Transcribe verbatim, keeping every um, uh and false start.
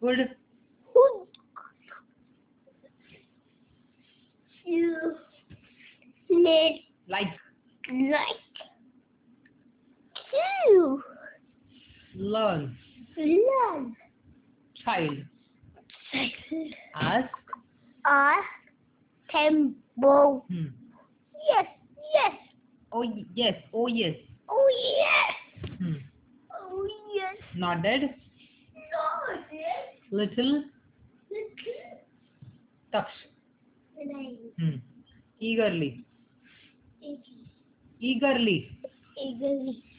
Would. Hood. You. Let. Like. Like. To. Learn. Learn. Child. Cycle. Ask. Ask. Tempo. Hmm. Yes. Yes. Oh y- yes. Oh yes. Oh yes. Hmm. Oh yes. Nodded. No. Yes. Little. Little. Touch. Nine. Hmm. Eagerly. Eighty. Eagerly. Eagerly.